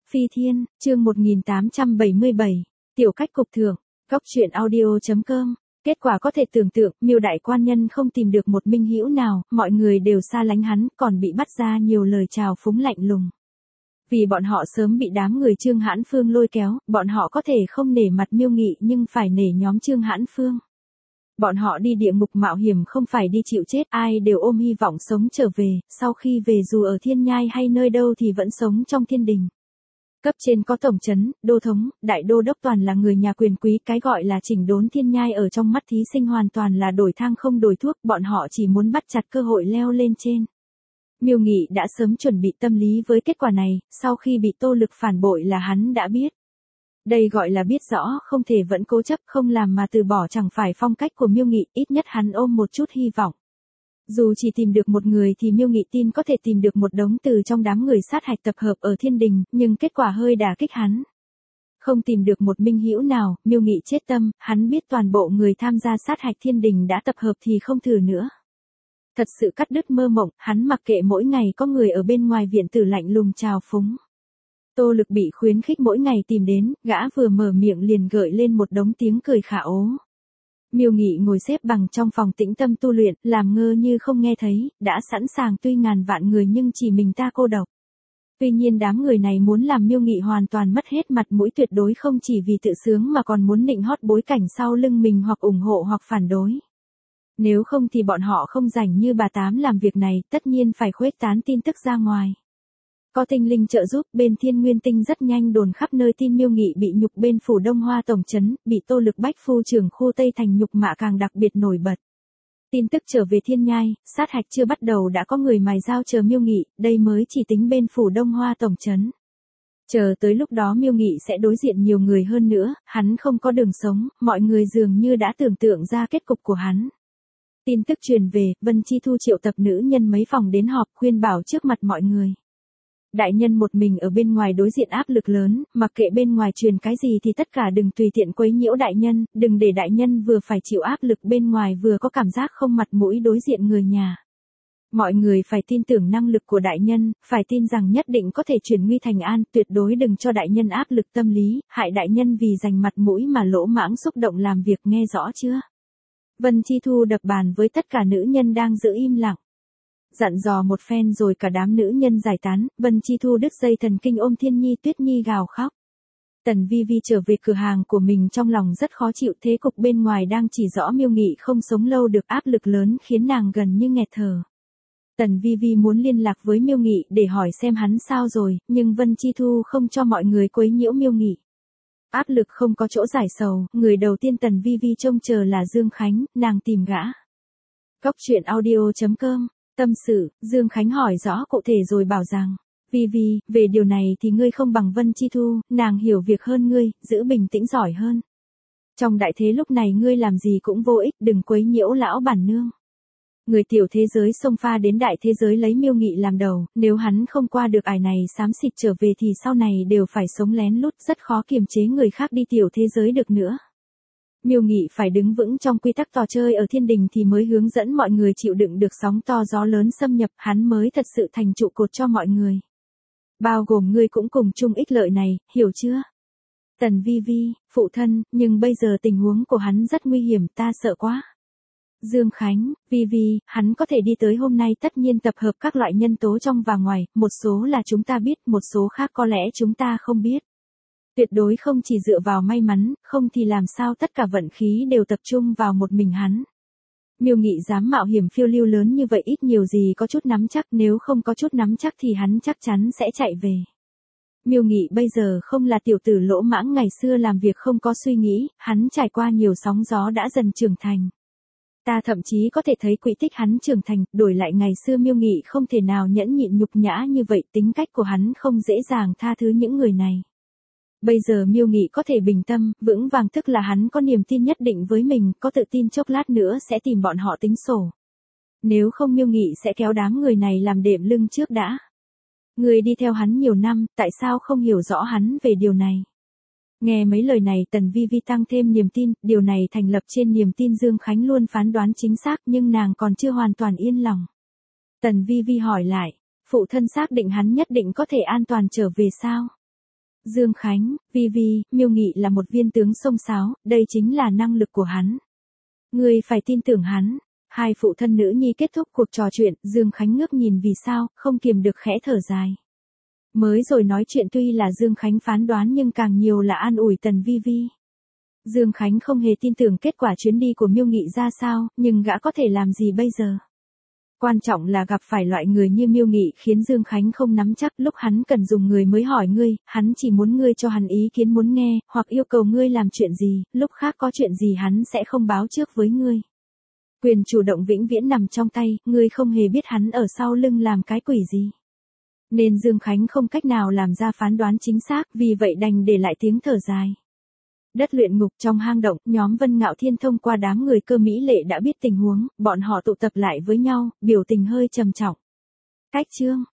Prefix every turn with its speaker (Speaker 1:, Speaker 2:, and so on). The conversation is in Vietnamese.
Speaker 1: Phi Thiên, chương 1877, tiểu cách cục thưởng, góc truyện audio.com. Kết quả có thể tưởng tượng, Miêu đại quan nhân không tìm được một minh hữu nào, mọi người đều xa lánh hắn, còn bị bắt ra nhiều lời chào phúng lạnh lùng. Vì bọn họ sớm bị đám người Trương Hãn Phương lôi kéo, bọn họ có thể không nể mặt Miêu Nghị nhưng phải nể nhóm Trương Hãn Phương. Bọn họ đi địa ngục mạo hiểm không phải đi chịu chết, ai đều ôm hy vọng sống trở về, sau khi về dù ở thiên nhai hay nơi đâu thì vẫn sống trong thiên đình. Cấp trên có tổng trấn, đô thống, đại đô đốc toàn là người nhà quyền quý, cái gọi là chỉnh đốn thiên nhai ở trong mắt thí sinh hoàn toàn là đổi thang không đổi thuốc, bọn họ chỉ muốn bắt chặt cơ hội leo lên trên. Miêu Nghị đã sớm chuẩn bị tâm lý với kết quả này, sau khi bị Tô Lực phản bội là hắn đã biết. Đây gọi là biết rõ, không thể vẫn cố chấp không làm mà từ bỏ chẳng phải phong cách của Miêu Nghị, ít nhất hắn ôm một chút hy vọng. Dù chỉ tìm được một người thì Miêu Nghị tin có thể tìm được một đống từ trong đám người sát hạch tập hợp ở thiên đình, nhưng kết quả hơi đả kích hắn. Không tìm được một minh hữu nào, Miêu Nghị chết tâm, hắn biết toàn bộ người tham gia sát hạch thiên đình đã tập hợp thì không thử nữa. Thật sự cắt đứt mơ mộng, hắn mặc kệ mỗi ngày có người ở bên ngoài viện tử lạnh lùng chào phúng. Tô Lực bị khuyến khích mỗi ngày tìm đến, gã vừa mở miệng liền gợi lên một đống tiếng cười khả ố. Miêu Nghị ngồi xếp bằng trong phòng tĩnh tâm tu luyện, làm ngơ như không nghe thấy, đã sẵn sàng tuy ngàn vạn người nhưng chỉ mình ta cô độc. Tuy nhiên đám người này muốn làm Miêu Nghị hoàn toàn mất hết mặt mũi, tuyệt đối không chỉ vì tự sướng mà còn muốn nịnh hót bối cảnh sau lưng mình hoặc ủng hộ hoặc phản đối. Nếu không thì bọn họ không rảnh như bà Tám làm việc này, tất nhiên phải khuếch tán tin tức ra ngoài. Có tinh linh trợ giúp, bên Thiên Nguyên Tinh rất nhanh đồn khắp nơi tin Miêu Nghị bị nhục, bên phủ Đông Hoa tổng trấn, bị Tô Lực bách phu trưởng khu Tây Thành nhục mạ càng đặc biệt nổi bật. Tin tức trở về thiên nhai, sát hạch chưa bắt đầu đã có người mài dao chờ Miêu Nghị, đây mới chỉ tính bên phủ Đông Hoa tổng trấn. Chờ tới lúc đó Miêu Nghị sẽ đối diện nhiều người hơn nữa, hắn không có đường sống, mọi người dường như đã tưởng tượng ra kết cục của hắn. Tin tức truyền về, Vân Chi Thu triệu tập nữ nhân mấy phòng đến họp khuyên bảo trước mặt mọi người. Đại nhân một mình ở bên ngoài đối diện áp lực lớn, mặc kệ bên ngoài truyền cái gì thì tất cả đừng tùy tiện quấy nhiễu đại nhân, đừng để đại nhân vừa phải chịu áp lực bên ngoài vừa có cảm giác không mặt mũi đối diện người nhà. Mọi người phải tin tưởng năng lực của đại nhân, phải tin rằng nhất định có thể chuyển nguy thành an, tuyệt đối đừng cho đại nhân áp lực tâm lý, hại đại nhân vì giành mặt mũi mà lỗ mãng xúc động làm việc, nghe rõ chưa? Vân Chi Thu đập bàn với tất cả nữ nhân đang giữ im lặng. Dặn dò một phen rồi cả đám nữ nhân giải tán, Vân Chi Thu đứt dây thần kinh ôm Thiên Nhi Tuyết Nhi gào khóc. Tần Vi Vi trở về cửa hàng của mình trong lòng rất khó chịu, thế cục bên ngoài đang chỉ rõ Miêu Nghị không sống lâu được, áp lực lớn khiến nàng gần như nghẹt thở. Tần Vi Vi muốn liên lạc với Miêu Nghị để hỏi xem hắn sao rồi, nhưng Vân Chi Thu không cho mọi người quấy nhiễu Miêu Nghị. Áp lực không có chỗ giải sầu, người đầu tiên Tần Vi Vi trông chờ là Dương Khánh, nàng tìm gã. Góc truyện audio.com. Tâm sự, Dương Khánh hỏi rõ cụ thể rồi bảo rằng, Vi Vi, về điều này thì ngươi không bằng Vân Chi Thu, nàng hiểu việc hơn ngươi, giữ bình tĩnh giỏi hơn. Trong đại thế lúc này ngươi làm gì cũng vô ích, đừng quấy nhiễu lão bản nương. Người tiểu thế giới xông pha đến đại thế giới lấy Miêu Nghị làm đầu, nếu hắn không qua được ải này xám xịt trở về thì sau này đều phải sống lén lút, rất khó kiềm chế người khác đi tiểu thế giới được nữa. Miêu Nghị phải đứng vững trong quy tắc trò chơi ở thiên đình thì mới hướng dẫn mọi người chịu đựng được sóng to gió lớn xâm nhập, hắn mới thật sự thành trụ cột cho mọi người. Bao gồm ngươi cũng cùng chung ích lợi này, hiểu chưa? Tần Vi Vi, phụ thân, nhưng bây giờ tình huống của hắn rất nguy hiểm, ta sợ quá. Dương Khánh, Vi Vi, hắn có thể đi tới hôm nay tất nhiên tập hợp các loại nhân tố trong và ngoài, một số là chúng ta biết, một số khác có lẽ chúng ta không biết. Tuyệt đối không chỉ dựa vào may mắn, không thì làm sao tất cả vận khí đều tập trung vào một mình hắn. Miêu Nghị dám mạo hiểm phiêu lưu lớn như vậy ít nhiều gì có chút nắm chắc, nếu không có chút nắm chắc thì hắn chắc chắn sẽ chạy về. Miêu Nghị bây giờ không là tiểu tử lỗ mãng ngày xưa làm việc không có suy nghĩ, hắn trải qua nhiều sóng gió đã dần trưởng thành. Ta thậm chí có thể thấy quỹ tích hắn trưởng thành, đổi lại ngày xưa Miêu Nghị không thể nào nhẫn nhịn nhục nhã như vậy, tính cách của hắn không dễ dàng tha thứ những người này. Bây giờ Miêu Nghị có thể bình tâm, vững vàng tức là hắn có niềm tin nhất định với mình, có tự tin chốc lát nữa sẽ tìm bọn họ tính sổ. Nếu không Miêu Nghị sẽ kéo đám người này làm đệm lưng trước đã. Người đi theo hắn nhiều năm, tại sao không hiểu rõ hắn về điều này? Nghe mấy lời này Tần Vi Vi tăng thêm niềm tin, điều này thành lập trên niềm tin Dương Khánh luôn phán đoán chính xác nhưng nàng còn chưa hoàn toàn yên lòng. Tần Vi Vi hỏi lại, phụ thân xác định hắn nhất định có thể an toàn trở về sao? Dương Khánh, Vi Vi, Miêu Nghị là một viên tướng xông xáo, đây chính là năng lực của hắn. Ngươi phải tin tưởng hắn. Hai phụ thân nữ nhi kết thúc cuộc trò chuyện, Dương Khánh ngước nhìn vì sao, không kiềm được khẽ thở dài. Mới rồi nói chuyện tuy là Dương Khánh phán đoán nhưng càng nhiều là an ủi Tần Vi Vi. Dương Khánh không hề tin tưởng kết quả chuyến đi của Miêu Nghị ra sao, nhưng gã có thể làm gì bây giờ? Quan trọng là gặp phải loại người như Miêu Nghị khiến Dương Khánh không nắm chắc, lúc hắn cần dùng người mới hỏi ngươi, hắn chỉ muốn ngươi cho hắn ý kiến muốn nghe, hoặc yêu cầu ngươi làm chuyện gì, lúc khác có chuyện gì hắn sẽ không báo trước với ngươi. Quyền chủ động vĩnh viễn nằm trong tay, ngươi không hề biết hắn ở sau lưng làm cái quỷ gì. Nên Dương Khánh không cách nào làm ra phán đoán chính xác, vì vậy đành để lại tiếng thở dài. Đất luyện ngục trong hang động, nhóm Vân Ngạo Thiên thông qua đám người Cơ Mỹ Lệ đã biết tình huống, bọn họ tụ tập lại với nhau, biểu tình hơi trầm trọng. Cách chương